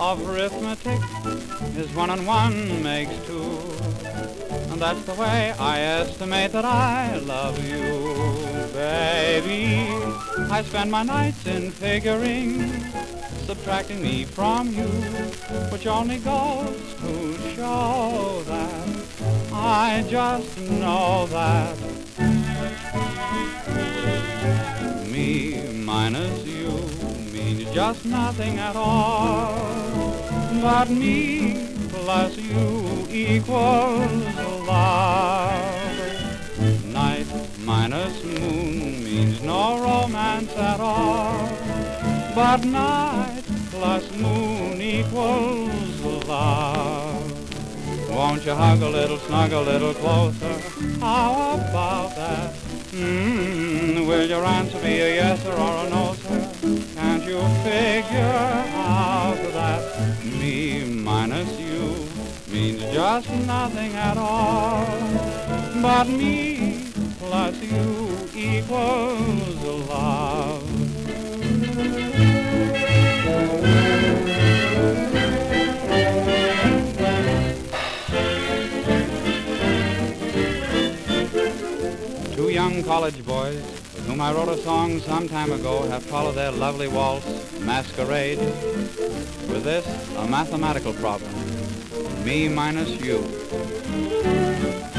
of arithmetic is 1 and 1 makes 2. And that's the way I estimate that I love you, baby. I spend my nights in figuring, subtracting me from you, which only goes to show that I just know that me minus you means just nothing at all, but me plus you equals love. Night minus moon means no romance at all, but night plus moon equals love. Won't you hug a little, snug a little closer? How about that? Will your answer be a yes or a no, sir? Can't you figure out that me minus you means just nothing at all, but me plus you equals love? Two young college boys with whom I wrote a song some time ago have followed their lovely waltz, Masquerade, with this, a mathematical problem: me minus you.